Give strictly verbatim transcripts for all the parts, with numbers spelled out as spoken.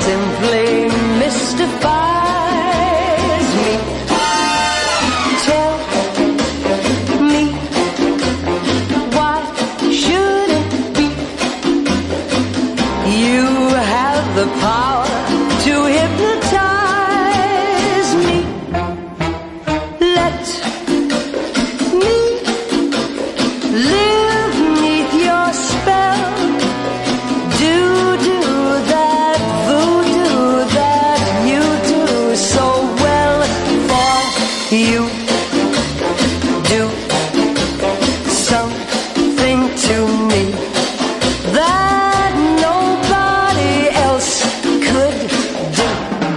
simply mystifies me. Tell me, why should it be? You have the power to hypnotize me. Let me live neath your spell. Do, do that voodoo that you do so well. For you do something to me that nobody else could do.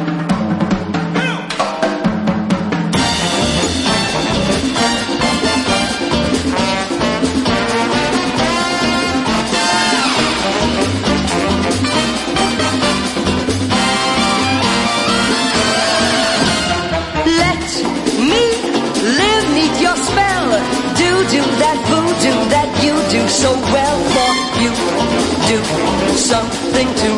Let me live neath your spell. Do, do that voodoo that you do so well. For you do something to